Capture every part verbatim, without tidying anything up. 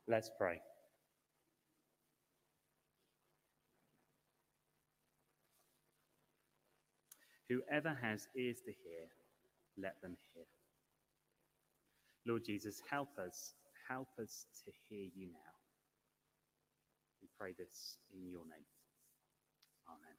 Let's pray. Whoever has ears to hear, let them hear. Lord Jesus, help us, help us to hear you now. We pray this in your name. Amen.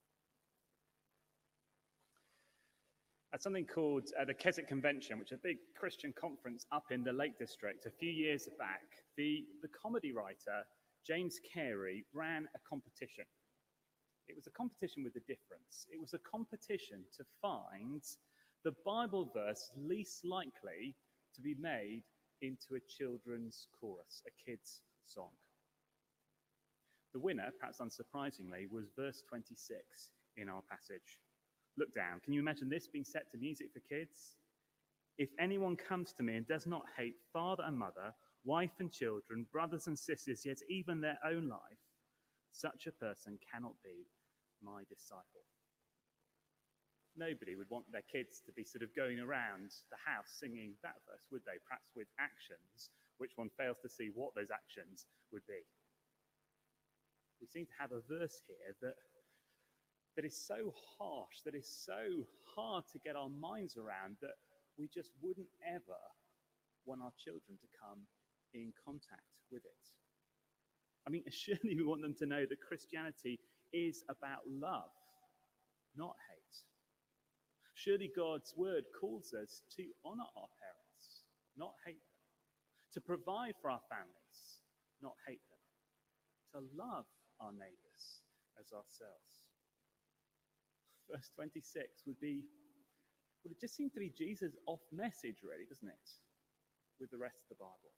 At something called uh, the Keswick Convention, which is a big Christian conference up in the Lake District, a few years back, the, the comedy writer James Carey ran a competition. It was a competition with a difference. It was a competition to find the Bible verse least likely to be made into a children's chorus, a kid's song. The winner, perhaps unsurprisingly, was verse twenty-six in our passage. Look down. Can you imagine this being set to music for kids? If anyone comes to me and does not hate father and mother, wife and children, brothers and sisters, yet even their own life, such a person cannot be my disciple. Nobody would want their kids to be sort of going around the house singing that verse, would they? Perhaps with actions, which one fails to see what those actions would be. We seem to have a verse here that, that is so harsh, that is so hard to get our minds around, that we just wouldn't ever want our children to come in contact with it. I mean, surely we want them to know that Christianity is about love, not hate. Surely God's word calls us to honour our parents, not hate them. To provide for our families, not hate them. To love our neighbours as ourselves. Verse twenty-six would be, would it just seem to be Jesus' off message, really, doesn't it? With the rest of the Bible.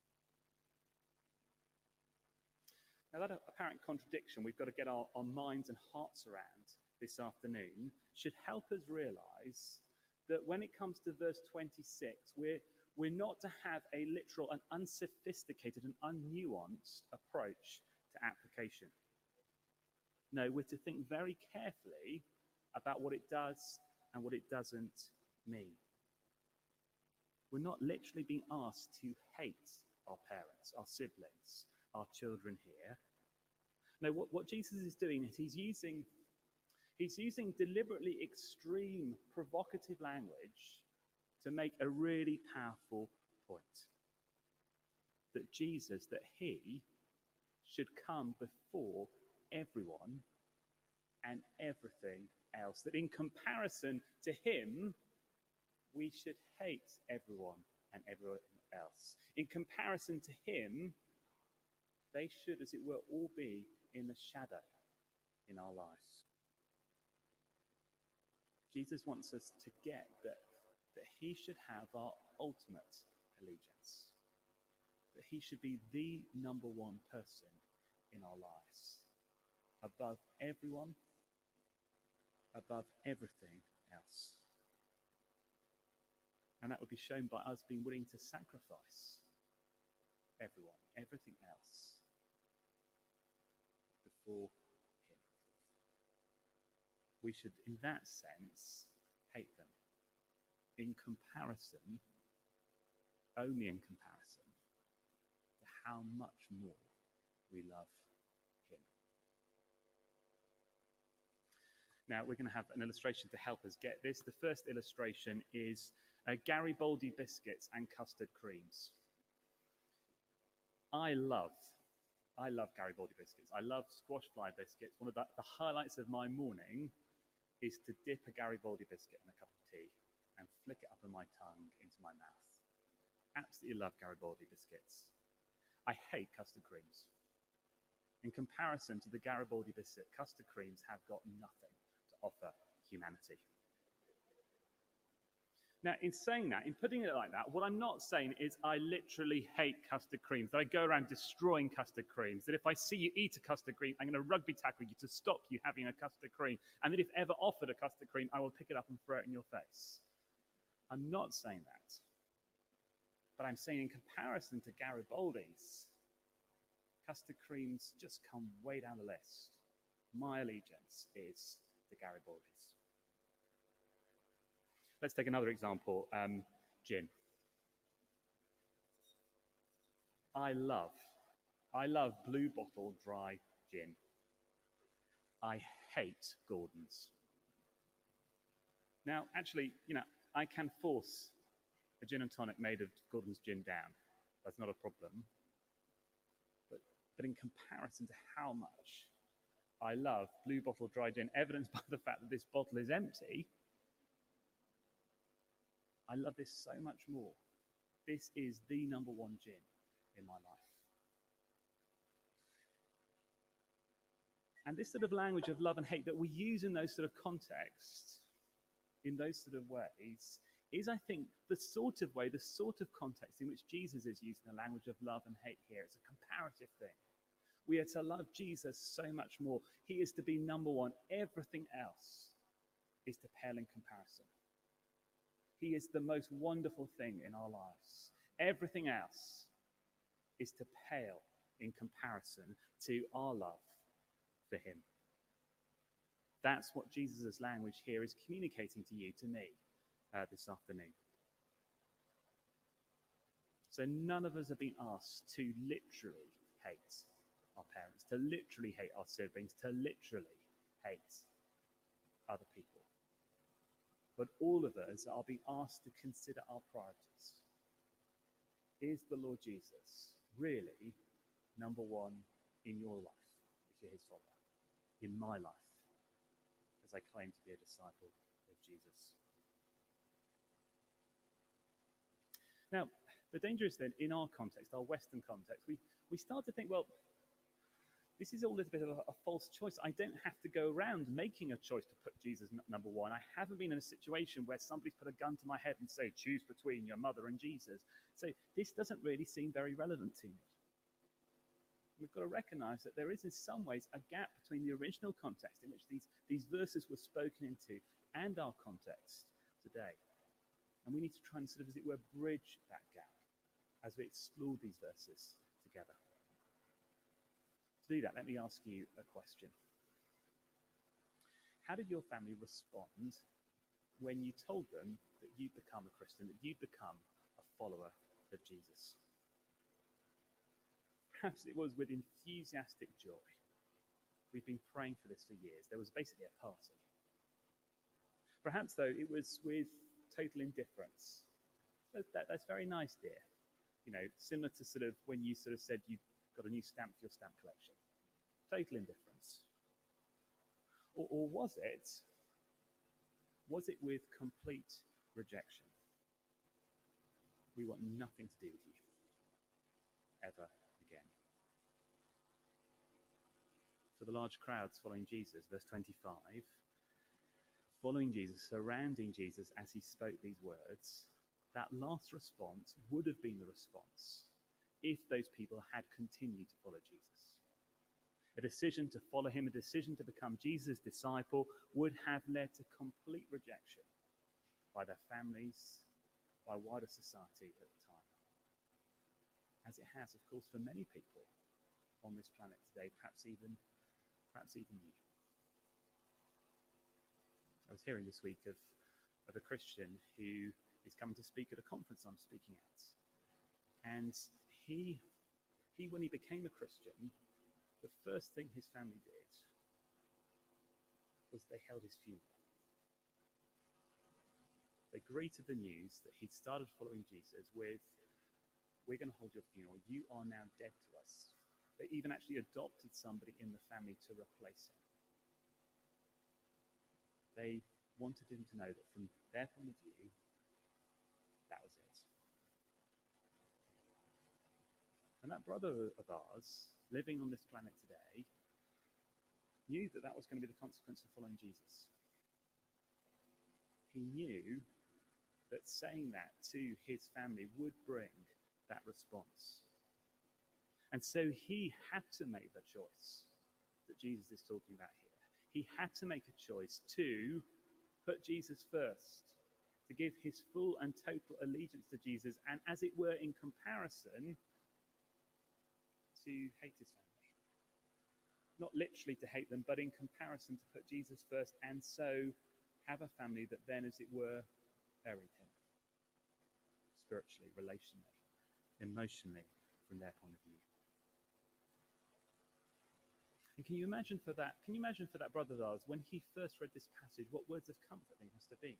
Now, that apparent contradiction we've got to get our, our minds and hearts around this afternoon should help us realize that when it comes to verse twenty-six, we're, we're not to have a literal and unsophisticated and unnuanced approach to application. No, we're to think very carefully about what it does and what it doesn't mean. We're not literally being asked to hate our parents, our siblings, our children here. No, what, what Jesus is doing is he's using, he's using deliberately extreme, provocative language to make a really powerful point. That Jesus, that he should come before everyone and everything else. That in comparison to him, we should hate everyone and everyone else. In comparison to him, they should, as it were, all be in the shadow in our lives. Jesus wants us to get that, that he should have our ultimate allegiance. That he should be the number one person in our lives. Above everyone, above everything else. And that would be shown by us being willing to sacrifice everyone, everything else before him. We should, in that sense, hate them. In comparison, only in comparison, to how much more we love him. Now, we're going to have an illustration to help us get this. The first illustration is uh, Garibaldi biscuits and custard creams. I love, I love Garibaldi biscuits. I love squash fly biscuits. One of the, the highlights of my morning is to dip a Garibaldi biscuit in a cup of tea and flick it up in my tongue into my mouth. Absolutely love Garibaldi biscuits. I hate custard creams. In comparison to the Garibaldi biscuit, custard creams have got nothing to offer humanity. Now, in saying that, in putting it like that, what I'm not saying is I literally hate custard creams, that I go around destroying custard creams, that if I see you eat a custard cream, I'm going to rugby tackle you to stop you having a custard cream, and that if ever offered a custard cream, I will pick it up and throw it in your face. I'm not saying that. But I'm saying in comparison to Garibaldi's, custard creams just come way down the list. My allegiance is to Garibaldi's. Let's take another example, um, gin. I love, I love Blue Bottle dry gin. I hate Gordon's. Now, actually, you know, I can force a gin and tonic made of Gordon's gin down. That's not a problem. But, but in comparison to how much I love Blue Bottle dry gin, evidenced by the fact that this bottle is empty, I love this so much more. This is the number one gin in my life. And this sort of language of love and hate that we use in those sort of contexts, in those sort of ways, is, I think, the sort of way, the sort of context in which Jesus is using the language of love and hate here. It's a comparative thing. We are to love Jesus so much more. He is to be number one. Everything else is to pale in comparison. He is the most wonderful thing in our lives. Everything else is to pale in comparison to our love for him. That's what Jesus' language here is communicating to you, to me, uh, this afternoon. So none of us have been asked to literally hate our parents, to literally hate our siblings, to literally hate other people. But all of us are being asked to consider our priorities. Is the Lord Jesus really number one in your life, if you're his follower? In my life, as I claim to be a disciple of Jesus. Now, the danger is then, in our context, our Western context, we, we start to think, well, this is all a little bit of a, a false choice. I don't have to go around making a choice to put Jesus n- number one. I haven't been in a situation where somebody's put a gun to my head and say, choose between your mother and Jesus. So this doesn't really seem very relevant to me. We've got to recognize that there is, in some ways, a gap between the original context in which these, these verses were spoken into and our context today. And we need to try and sort of, as it were, bridge that gap as we explore these verses together. To do that, let me ask you a question. How did your family respond when you told them that you'd become a Christian, that you'd become a follower of Jesus? Perhaps it was with enthusiastic joy. We've been praying for this for years. There was basically a party. Perhaps, though, it was with total indifference. That, that, that's very nice, dear. You know, similar to sort of when you sort of said you got a new stamp for your stamp collection. Total indifference. Or, or was it, was it with complete rejection? We want nothing to do with you, ever again. For the large crowds following Jesus, verse twenty-five, following Jesus, surrounding Jesus as he spoke these words, that last response would have been the response if those people had continued to follow Jesus. A decision to follow him, a decision to become Jesus' disciple, would have led to complete rejection by their families, by wider society at the time. As it has, of course, for many people on this planet today, perhaps even, perhaps even you. I was hearing this week of, of a Christian who is coming to speak at a conference I'm speaking at. And he, he, when he became a Christian, the first thing his family did was they held his funeral. They greeted the news that he'd started following Jesus with, we're going to hold your funeral. You are now dead to us. They even actually adopted somebody in the family to replace him. They wanted him to know that from their point of view, that was it. And that brother of ours, living on this planet today, knew that that was going to be the consequence of following Jesus. He knew that saying that to his family would bring that response. And so he had to make the choice that Jesus is talking about here. He had to make a choice to put Jesus first, to give his full and total allegiance to Jesus, and as it were, in comparison, to hate his family. Not literally to hate them, but in comparison to put Jesus first, and so have a family that then, as it were, buried him. Spiritually, relationally, emotionally, from their point of view. And can you imagine for that, can you imagine for that brother of ours, when he first read this passage, what words of comfort they must have been?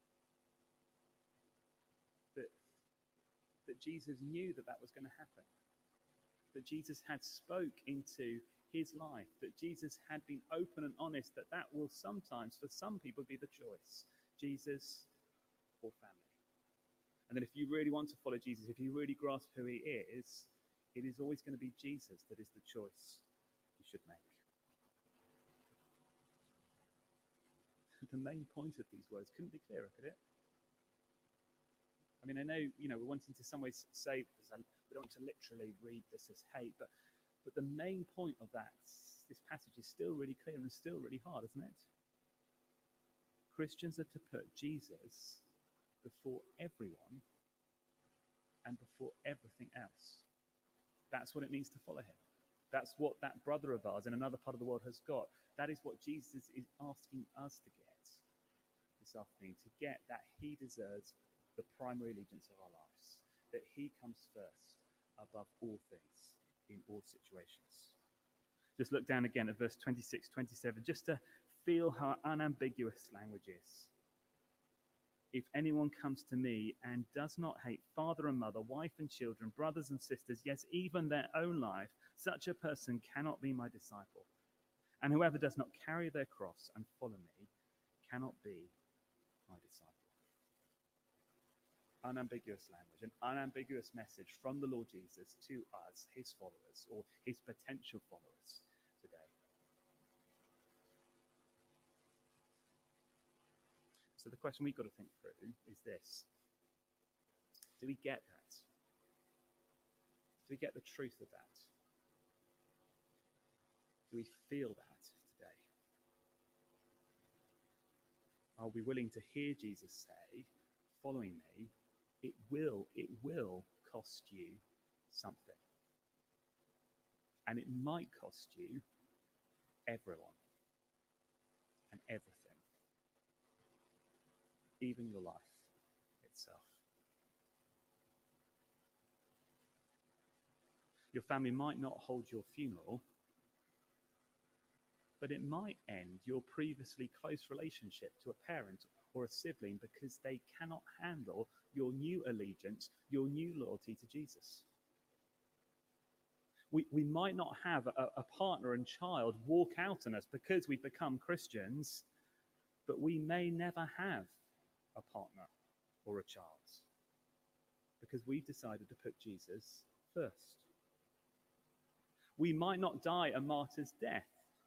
That, that Jesus knew that that was going to happen. That Jesus had spoke into his life. That Jesus had been open and honest, that that will sometimes, for some people, be the choice. Jesus or family. And then if you really want to follow Jesus, if you really grasp who he is, it is always going to be Jesus that is the choice you should make. The main point of these words couldn't be clearer, could it? I mean, I know, you know, we're wanting to some ways say, we don't want to literally read this as hate, but, but the main point of that, this passage is still really clear and still really hard, isn't it? Christians are to put Jesus before everyone and before everything else. That's what it means to follow him. That's what that brother of ours in another part of the world has got. That is what Jesus is asking us to get this afternoon, to get that he deserves the primary allegiance of our lives, that he comes first above all things in all situations. Just look down again at verse twenty-six, twenty-seven, just to feel how unambiguous language is. If anyone comes to me and does not hate father and mother, wife and children, brothers and sisters, yes, even their own life, such a person cannot be my disciple. And whoever does not carry their cross and follow me cannot be my disciple. Unambiguous language, an unambiguous message from the Lord Jesus to us, his followers, or his potential followers today. So the question we've got to think through is this. Do we get that? Do we get the truth of that? Do we feel that today? Are we willing to hear Jesus say, following me, it will, it will cost you something. And it might cost you everyone and everything, even your life itself. Your family might not hold your funeral, but it might end your previously close relationship to a parent or a sibling because they cannot handle your new allegiance, your new loyalty to Jesus. We, we might not have a, a partner and child walk out on us because we become Christians, but we may never have a partner or a child because we've decided to put Jesus first. We might not die a martyr's death,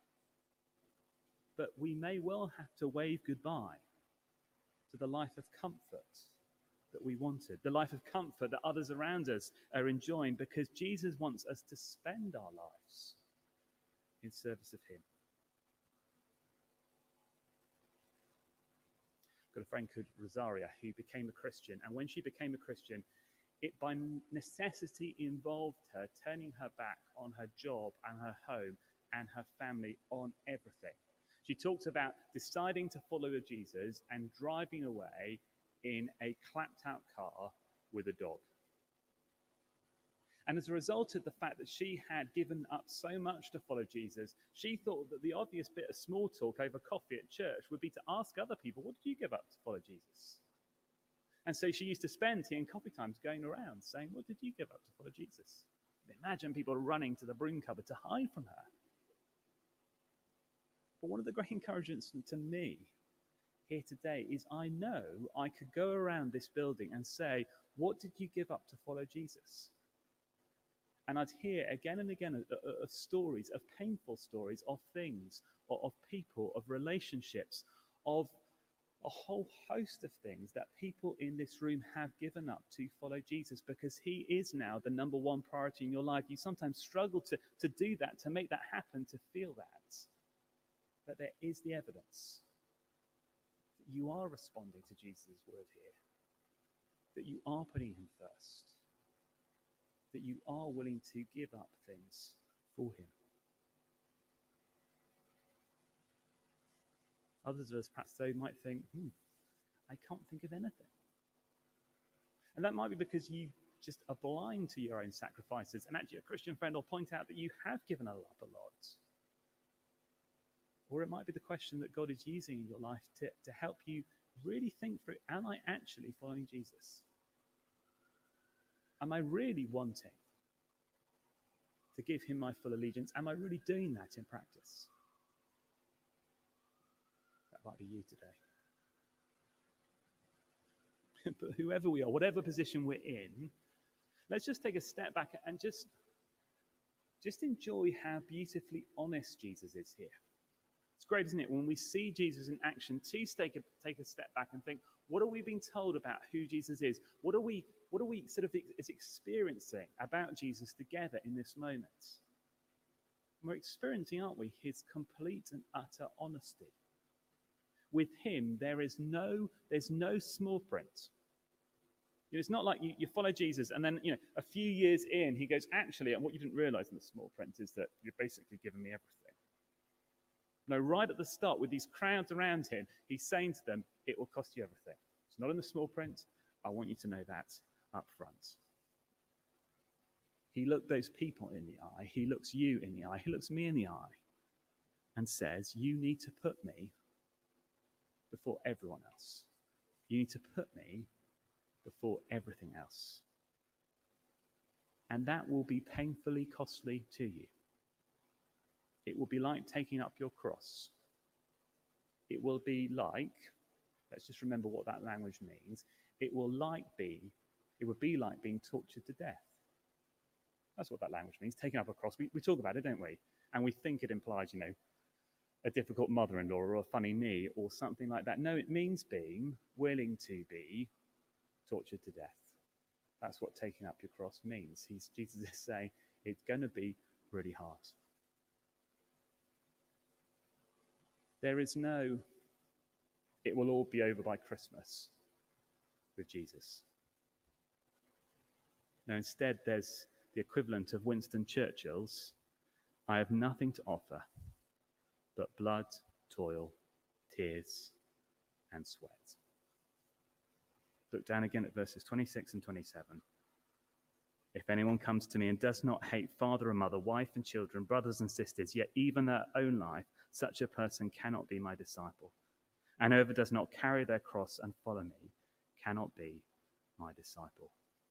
but we may well have to wave goodbye to the life of comfort that we wanted, the life of comfort that others around us are enjoying, because Jesus wants us to spend our lives in service of him. I've got a friend called Rosaria who became a Christian, and when she became a Christian, it by necessity involved her turning her back on her job and her home and her family, on everything. She talks about deciding to follow Jesus and driving away in a clapped-out car with a dog. And as a result of the fact that she had given up so much to follow Jesus, she thought that the obvious bit of small talk over coffee at church would be to ask other people, what did you give up to follow Jesus? And so she used to spend tea and coffee times going around saying, what did you give up to follow Jesus? Imagine people running to the broom cupboard to hide from her. But one of the great encouragements to me here today is I know I could go around this building and say, what did you give up to follow Jesus? And I'd hear again and again of, of stories, of painful stories, of things, of, of people, of relationships, of a whole host of things that people in this room have given up to follow Jesus because he is now the number one priority in your life. You sometimes struggle to, to do that, to make that happen, to feel that. But there is the evidence that you are responding to Jesus' word here, that you are putting him first, that you are willing to give up things for him. Others of us perhaps though might think, hmm, I can't think of anything. And that might be because you just are blind to your own sacrifices. And actually, a Christian friend will point out that you have given up a lot. Or it might be the question that God is using in your life to, to help you really think through, am I actually following Jesus? Am I really wanting to give him my full allegiance? Am I really doing that in practice? That might be you today. But whoever we are, whatever position we're in, let's just take a step back and just, just enjoy how beautifully honest Jesus is here. It's great, isn't it, when we see Jesus in action, to take a, take a step back and think, what are we being told about who Jesus is? What are we, what are we sort of ex- experiencing about Jesus together in this moment? We're experiencing, aren't we, his complete and utter honesty. With him, there is no, there's no small print. You know, it's not like you, you follow Jesus and then, you know, a few years in, he goes, actually, and what you didn't realize in the small print is that you're basically giving me everything. No, right at the start, with these crowds around him, he's saying to them, it will cost you everything. It's not in the small print. I want you to know that up front. He looked those people in the eye. He looks you in the eye. He looks me in the eye and says, you need to put me before everyone else. You need to put me before everything else. And that will be painfully costly to you. It will be like taking up your cross. It will be like, let's just remember what that language means. It will like be, it would be like being tortured to death. That's what that language means, taking up a cross. We, we talk about it, don't we? And we think it implies, you know, a difficult mother-in-law or a funny knee or something like that. No, it means being willing to be tortured to death. That's what taking up your cross means. He's, Jesus is saying it's going to be really hard. There is no, it will all be over by Christmas with Jesus. No, instead there's the equivalent of Winston Churchill's, I have nothing to offer but blood, toil, tears, and sweat. Look down again at verses twenty-six and twenty-seven. If anyone comes to me and does not hate father and mother, wife and children, brothers and sisters, yet even their own life, such a person cannot be my disciple. And whoever does not carry their cross and follow me cannot be my disciple.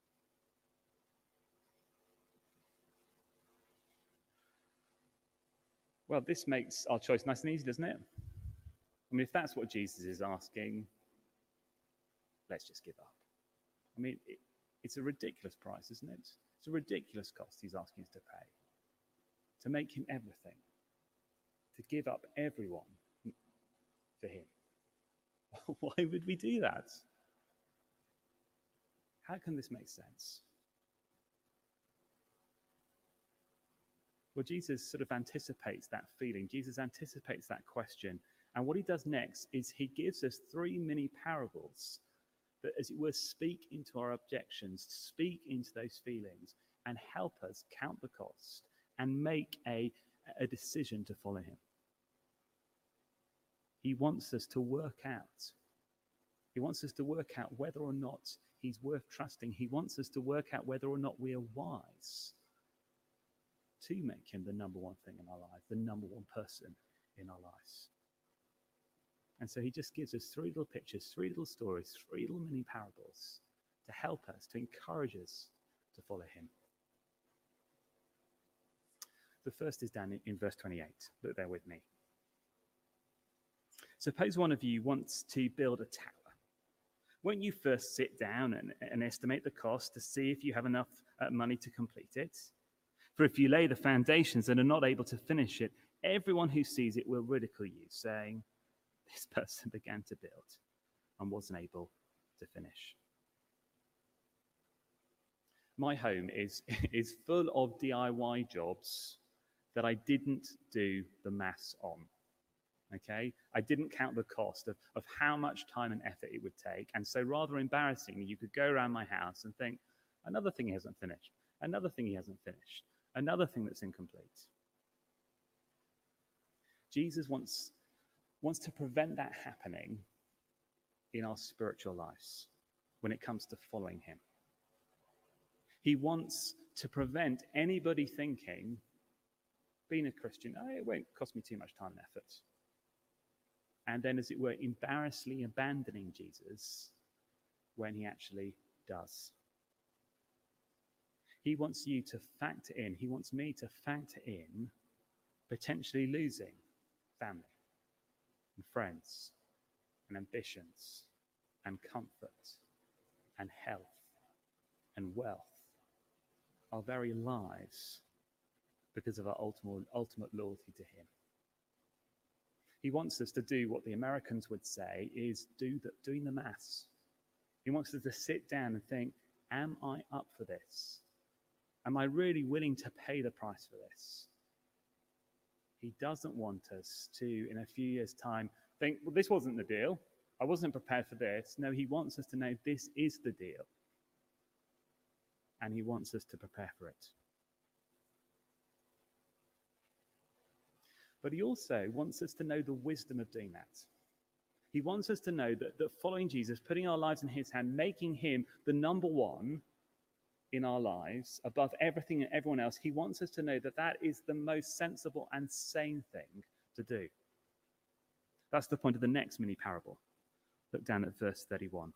Well, this makes our choice nice and easy, doesn't it? I mean, if that's what Jesus is asking, let's just give up. I mean, it, it's a ridiculous price, isn't it? It's a ridiculous cost he's asking us to pay. To make him everything. To give up everyone for him. Why would we do that? How can this make sense? Well, Jesus sort of anticipates that feeling. Jesus anticipates that question. And what he does next is he gives us three mini parables that, as it were, speak into our objections, speak into those feelings, and help us count the cost and make a, a decision to follow him. He wants us to work out. He wants us to work out whether or not he's worth trusting. He wants us to work out whether or not we are wise to make him the number one thing in our life, the number one person in our lives. And so he just gives us three little pictures, three little stories, three little mini parables to help us, to encourage us to follow him. The first is down in, in verse twenty-eight. Look there with me. Suppose one of you wants to build a tower. Won't you first sit down and, and estimate the cost to see if you have enough uh, money to complete it? For if you lay the foundations and are not able to finish it, everyone who sees it will ridicule you, saying, this person began to build and wasn't able to finish. My home is, is full of D I Y jobs that I didn't do the maths on. Okay, I didn't count the cost of, of how much time and effort it would take. And so rather embarrassingly, you could go around my house and think, another thing he hasn't finished, another thing he hasn't finished, another thing that's incomplete. Jesus wants, wants to prevent that happening in our spiritual lives when it comes to following him. He wants to prevent anybody thinking, being a Christian, oh, it won't cost me too much time and effort. And then, as it were, embarrassingly abandoning Jesus when he actually does. He wants you to factor in, he wants me to factor in potentially losing family and friends and ambitions and comfort and health and wealth, our very lives, because of our ultimate, ultimate loyalty to him. He wants us to do what the Americans would say is do the, doing the maths. He wants us to sit down and think, am I up for this? Am I really willing to pay the price for this? He doesn't want us to, in a few years' time, think, well, this wasn't the deal. I wasn't prepared for this. No, he wants us to know this is the deal. And he wants us to prepare for it. But he also wants us to know the wisdom of doing that. He wants us to know that, that following Jesus, putting our lives in his hand, making him the number one in our lives, above everything and everyone else, he wants us to know that that is the most sensible and sane thing to do. That's the point of the next mini parable. Look down at verse thirty-one.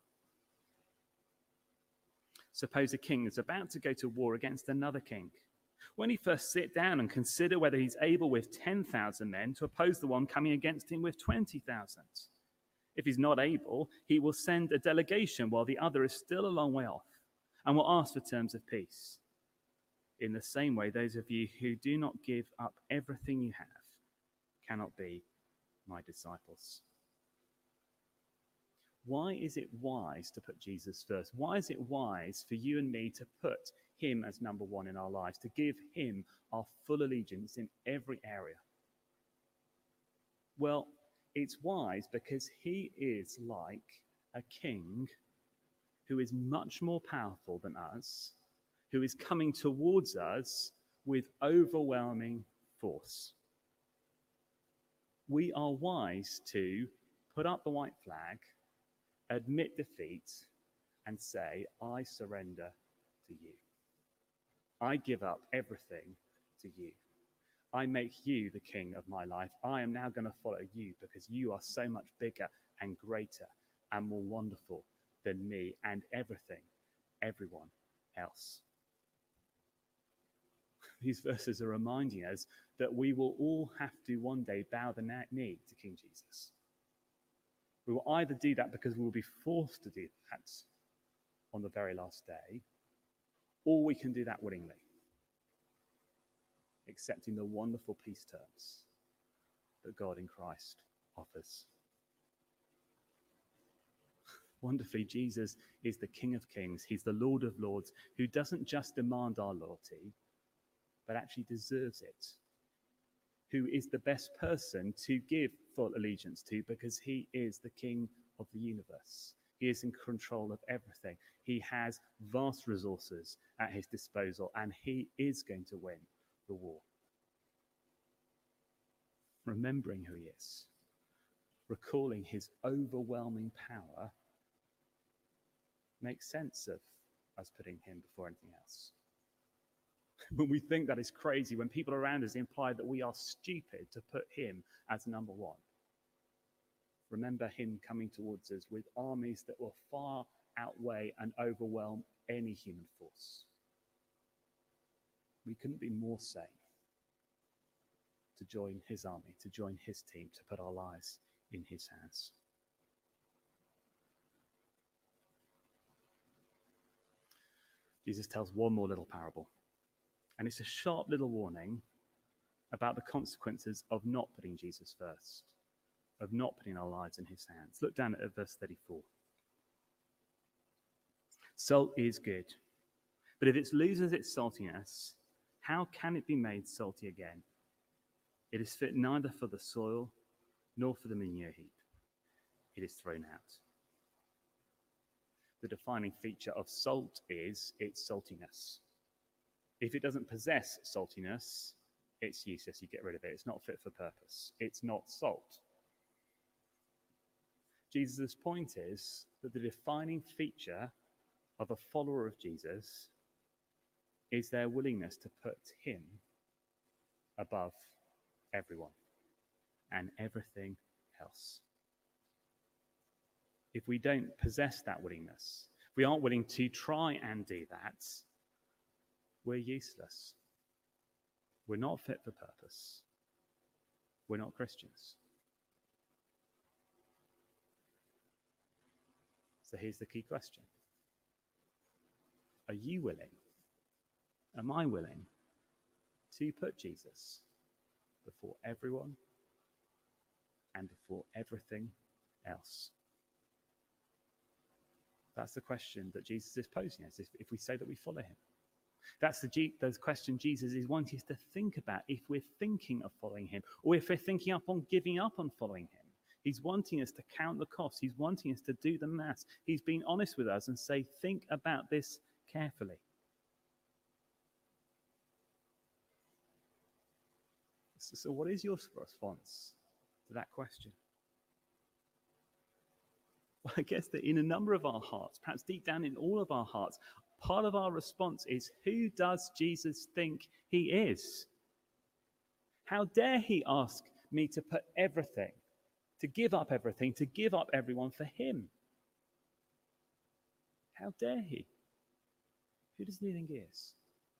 Suppose a king is about to go to war against another king. When he first sit down and consider whether he's able with ten thousand men to oppose the one coming against him with twenty thousand. If he's not able, he will send a delegation while the other is still a long way off, and will ask for terms of peace. In the same way, those of you who do not give up everything you have cannot be my disciples. Why is it wise to put Jesus first? Why is it wise for you and me to put him as number one in our lives, to give him our full allegiance in every area? Well, it's wise because he is like a king who is much more powerful than us, who is coming towards us with overwhelming force. We are wise to put up the white flag, admit defeat, and say, I surrender to you. I give up everything to you. I make you the king of my life. I am now going to follow you because you are so much bigger and greater and more wonderful than me and everything, everyone else. These verses are reminding us that we will all have to one day bow the knee to King Jesus. We will either do that because we will be forced to do that on the very last day, or we can do that willingly, accepting the wonderful peace terms that God in Christ offers. Wonderfully, Jesus is the King of Kings. He's the Lord of Lords who doesn't just demand our loyalty, but actually deserves it. Who is the best person to give full allegiance to because he is the King of the universe. He is in control of everything. He has vast resources at his disposal, and he is going to win the war. Remembering who he is, recalling his overwhelming power, makes sense of us putting him before anything else. When we think that is crazy, when people around us imply that we are stupid to put him as number one, remember him coming towards us with armies that will far outweigh and overwhelm any human force. We couldn't be more sane to join his army, to join his team, to put our lives in his hands. Jesus tells one more little parable. And it's a sharp little warning about the consequences of not putting Jesus first, of not putting our lives in his hands. Look down at verse thirty-four. Salt is good, but if it loses its saltiness, how can it be made salty again? It is fit neither for the soil nor for the manure heap. It is thrown out. The defining feature of salt is its saltiness. If it doesn't possess saltiness, it's useless. You get rid of it. It's not fit for purpose. It's not salt. Jesus' point is that the defining feature of a follower of Jesus is their willingness to put him above everyone and everything else. If we don't possess that willingness, if we aren't willing to try and do that, we're useless. We're not fit for purpose. We're not Christians. So here's the key question. Are you willing? Am I willing to put Jesus before everyone and before everything else? That's the question that Jesus is posing us if, if we say that we follow him. That's the, G, the question Jesus is wanting us to think about if we're thinking of following him, or if we're thinking up on giving up on following him. He's wanting us to count the costs. He's wanting us to do the maths. He's being honest with us and say, think about this carefully. So, so what is your response to that question? Well, I guess that in a number of our hearts, perhaps deep down in all of our hearts, part of our response is, who does Jesus think he is? How dare he ask me to put everything, to give up everything, to give up everyone for him? How dare he? Who does he think he is?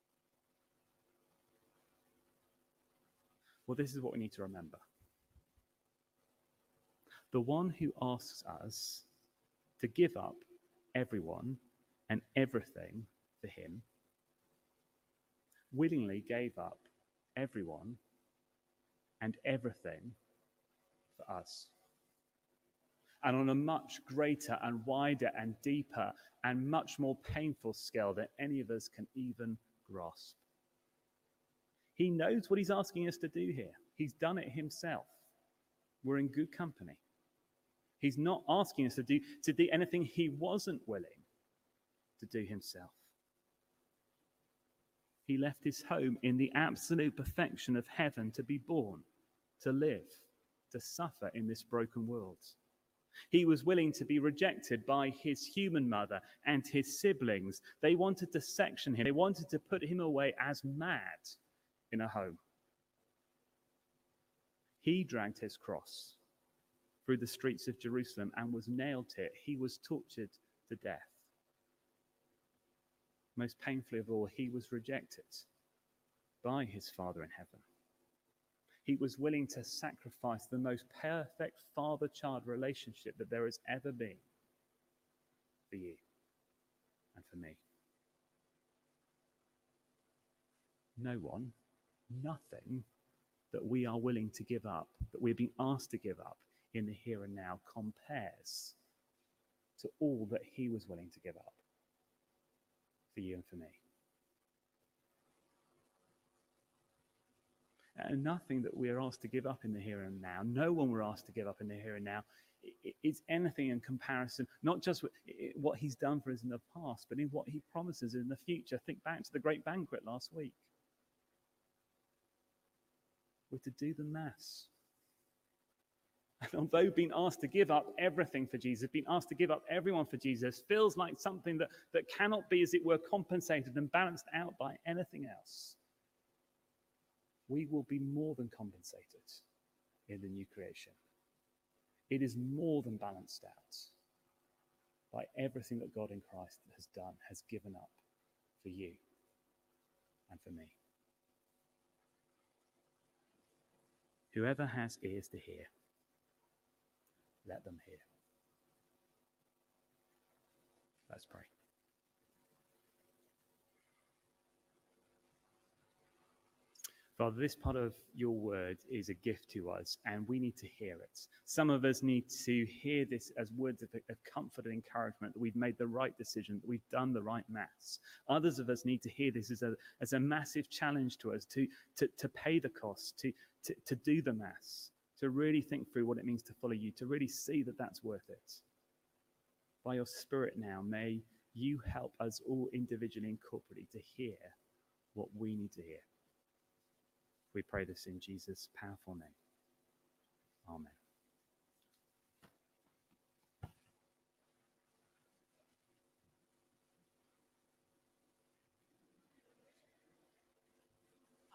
Well, this is what we need to remember. The one who asks us to give up everyone and everything for him willingly gave up everyone and everything for us. And on a much greater and wider and deeper and much more painful scale than any of us can even grasp. He knows what he's asking us to do here. He's done it himself. We're in good company. He's not asking us to do, to do anything he wasn't willing to do himself. He left his home in the absolute perfection of heaven to be born, to live, to suffer in this broken world. He was willing to be rejected by his human mother and his siblings. They wanted to section him. They wanted to put him away as mad in a home. He dragged his cross through the streets of Jerusalem and was nailed to it. He was tortured to death. Most painfully of all, he was rejected by his Father in heaven. He was willing to sacrifice the most perfect father-child relationship that there has ever been for you and for me. No one, nothing that we are willing to give up, that we're being asked to give up in the here and now, compares to all that he was willing to give up for you and for me. And nothing that we are asked to give up in the here and now, no one we're asked to give up in the here and now, is anything in comparison, not just with what he's done for us in the past, but in what he promises in the future. Think back to the great banquet last week. We're to do the mass. And although being asked to give up everything for Jesus, being asked to give up everyone for Jesus, feels like something that, that cannot be, as it were, compensated and balanced out by anything else, we will be more than compensated in the new creation. It is more than balanced out by everything that God in Christ has done, has given up for you and for me. Whoever has ears to hear, let them hear. Let's pray. Father, this part of your word is a gift to us, and we need to hear it. Some of us need to hear this as words of, of comfort and encouragement, that we've made the right decision, that we've done the right maths. Others of us need to hear this as a, as a massive challenge to us to, to, to pay the cost, to, to, to do the maths, to really think through what it means to follow you, to really see that that's worth it. By your Spirit now, may you help us all individually and corporately to hear what we need to hear. We pray this in Jesus' powerful name. Amen.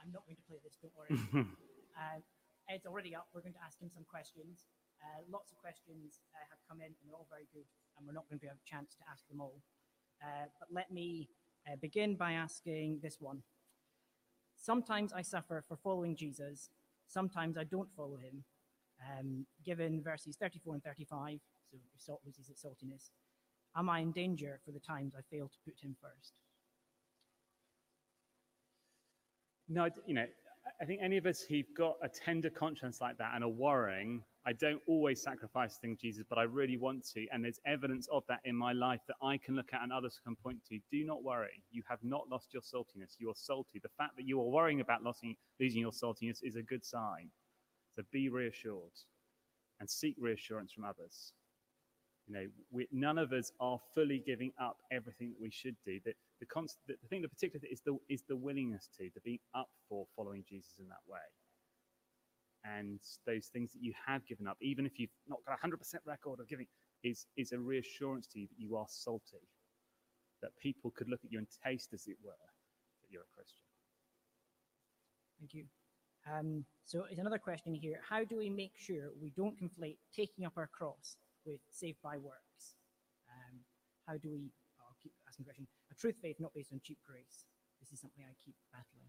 I'm not going to play this, don't worry. uh, Ed's already up. We're going to ask him some questions. Uh, lots of questions uh, have come in, and they're all very good, and we're not going to have a chance to ask them all. Uh, but let me uh, begin by asking this one. Sometimes I suffer for following Jesus. Sometimes I don't follow him. Um, given verses thirty-four and thirty-five, so if salt loses its saltiness, am I in danger for the times I fail to put him first? No, you know, I think any of us who've got a tender conscience like that and are worrying, I don't always sacrifice things, Jesus, but I really want to. And there's evidence of that in my life that I can look at and others can point to. Do not worry. You have not lost your saltiness. You are salty. The fact that you are worrying about losing, losing your saltiness is a good sign. So be reassured and seek reassurance from others. You know, we, none of us are fully giving up everything that we should do. The, the, const, the, the thing that particularly is the, is the willingness to, the being up for following Jesus in that way. And those things that you have given up, even if you've not got a one hundred percent record of giving, is, is a reassurance to you that you are salty, that people could look at you and taste, as it were, that you're a Christian. Thank you. Um, so there's another question here. How do we make sure we don't conflate taking up our cross with saved by works? Um, how do we, oh, I'll keep asking the question, a truth faith not based on cheap grace? This is something I keep battling.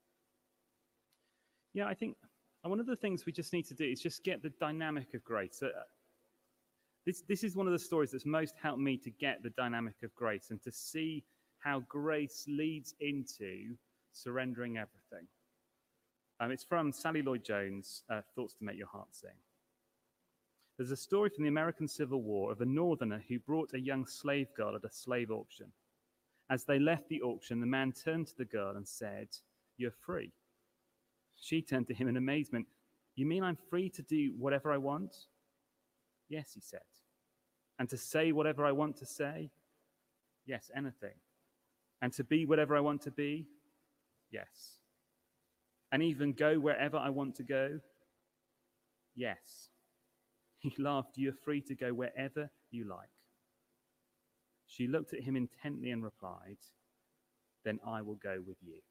Yeah, I think one of the things we just need to do is just get the dynamic of grace. So, uh, this, this is one of the stories that's most helped me to get the dynamic of grace and to see how grace leads into surrendering everything. Um, it's from Sally Lloyd-Jones, uh, Thoughts to Make Your Heart Sing. There's a story from the American Civil War of a northerner who brought a young slave girl at a slave auction. As they left the auction, the man turned to the girl and said, "You're free." She turned to him in amazement. "You mean I'm free to do whatever I want?" "Yes," he said. "And to say whatever I want to say?" "Yes, anything." "And to be whatever I want to be?" "Yes." "And even go wherever I want to go?" "Yes." He laughed. "You're free to go wherever you like." She looked at him intently and replied, "Then I will go with you."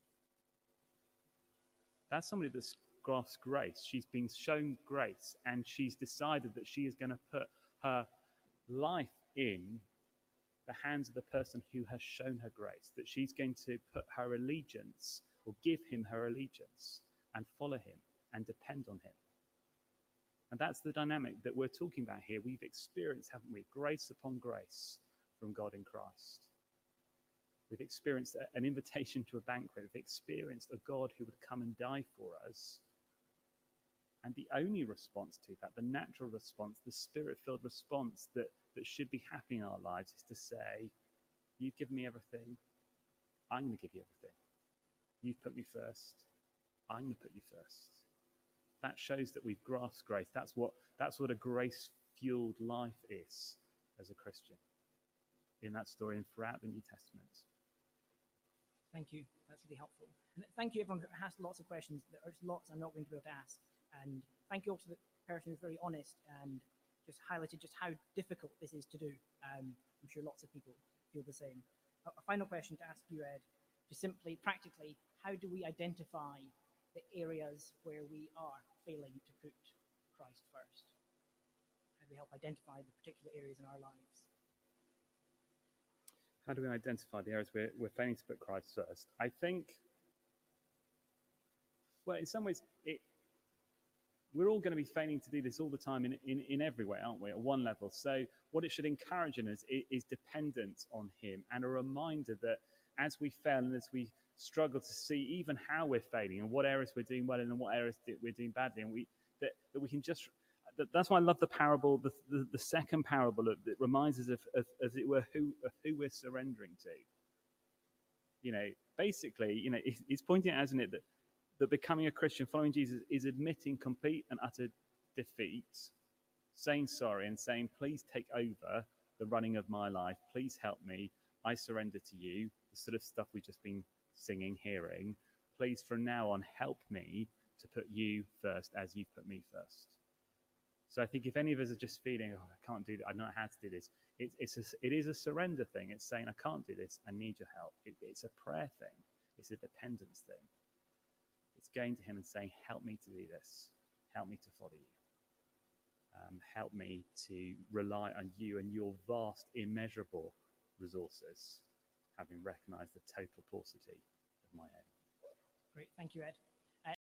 That's somebody that's grasped grace. She's been shown grace, and she's decided that she is going to put her life in the hands of the person who has shown her grace, that she's going to put her allegiance or give him her allegiance and follow him and depend on him. And that's the dynamic that we're talking about here. We've experienced, haven't we, grace upon grace from God in Christ. We've experienced an invitation to a banquet. We've experienced a God who would come and die for us. And the only response to that, the natural response, the spirit-filled response that, that should be happening in our lives is to say, "You've given me everything. I'm going to give you everything. You've put me first. I'm going to put you first." That shows that we've grasped grace. That's what, that's what a grace-fueled life is as a Christian in that story and throughout the New Testament. Thank you. That's really helpful. And thank you, everyone who asked lots of questions. There's lots I'm not going to be able to ask. And thank you also to the person who's very honest and just highlighted just how difficult this is to do. Um, I'm sure lots of people feel the same. A, a final question to ask you, Ed, just simply, practically, how do we identify the areas where we are failing to put Christ first? How do we help identify the particular areas in our lives? How do we identify the areas we're, we're failing to put Christ first? I think, well, in some ways, it, we're all going to be failing to do this all the time in, in, in every way, aren't we, at one level? So what it should encourage in us is, is dependence on him and a reminder that as we fail and as we struggle to see even how we're failing and what areas we're doing well in and what areas we're doing badly, and we that, that we can just that, that's why I love the parable, the, the, the second parable that, that reminds us of, of, as it were, who of who we're surrendering to. You know, basically, you know, it's, it's pointing out, isn't it, that that becoming a Christian, following Jesus, is admitting complete and utter defeat, saying sorry and saying, "Please take over the running of my life. Please help me. I surrender to you." The sort of stuff we've just been singing, hearing. "Please, from now on, help me to put you first as you've put me first." So I think if any of us are just feeling, "Oh, I can't do that. I don't know how to do this," it, it's a, it is a surrender thing. It's saying, "I can't do this. I need your help." It, it's a prayer thing. It's a dependence thing. It's going to him and saying, help me to do this. Help me to follow you. Um, help me to rely on you and your vast, immeasurable resources, having recognized the total paucity of my own. Great. Thank you, Ed.